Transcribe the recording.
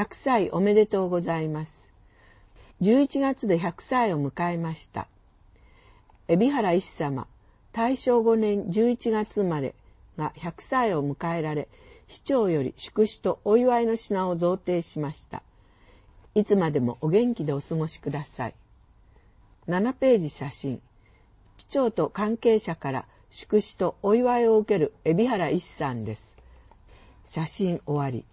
100歳おめでとうございます。11月で100歳を迎えました。海老原一様、大正5年11月生まれが100歳を迎えられ、市長より祝詞とお祝いの品を贈呈しました。いつまでもお元気でお過ごしください。7ページ写真。市長と関係者から祝詞とお祝いを受ける海老原一さんです。写真終わり。